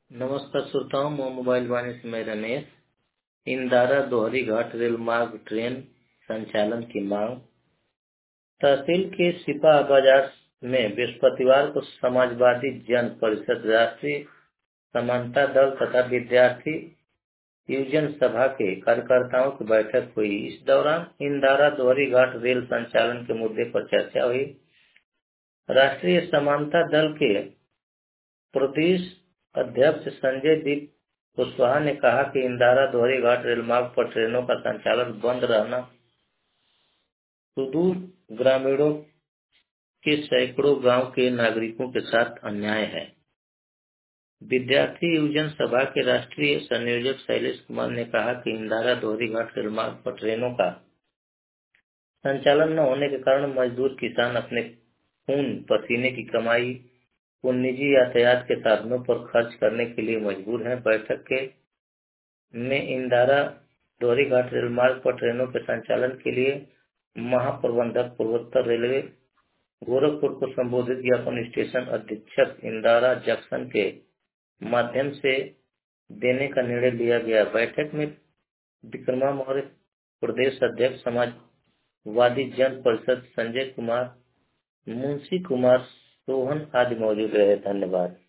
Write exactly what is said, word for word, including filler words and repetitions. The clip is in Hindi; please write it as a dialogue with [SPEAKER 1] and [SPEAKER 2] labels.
[SPEAKER 1] नमस्कार श्रोताओं, मैं मोबाइल वाणी से मैं रमेश। इंदारा दोहरी घाट रेल मार्ग ट्रेन संचालन की मांग। तहसील के सिपा बाजार में बृहस्पतिवार को समाजवादी जन परिषद, राष्ट्रीय समानता दल तथा विद्यार्थी युवजन सभा के कार्यकर्ताओं की बैठक हुई। इस दौरान इंदारा दोहरी घाट रेल संचालन के मुद्दे पर चर्चा हुई। राष्ट्रीय समानता दल के प्रदेश अध्यक्ष संजय दीप कुशवाहा ने कहा कि इंदारा दोहरी घाट रेलमार्ग पर ट्रेनों का संचालन बंद रहना सुदूर ग्रामीणों के सैकड़ों गांव के नागरिकों के साथ अन्याय है। विद्यार्थी युवजन सभा के राष्ट्रीय संयोजक शैलेश कुमार ने कहा कि इंदारा दोहरी घाट रेलमार्ग पर ट्रेनों का संचालन न होने के कारण मजदूर किसान अपने खून पसीने की कमाई को निजी यातायात के साधनों पर खर्च करने के लिए मजबूर हैं। बैठक के में इंदारा दोहरी घाट रेल मार्ग पर ट्रेनों के संचालन के लिए महाप्रबंधक पूर्वोत्तर रेलवे गोरखपुर को संबोधित ज्ञापन स्टेशन अधीक्षक इंदारा जंक्शन के माध्यम से देने का निर्णय लिया गया। बैठक में विक्रमा मौर्य, प्रदेश अध्यक्ष समाजवादी जन परिषद संजय कुमार, मुंशी कुमार, सोहन आदि मौजूद रहे। धन्यवाद।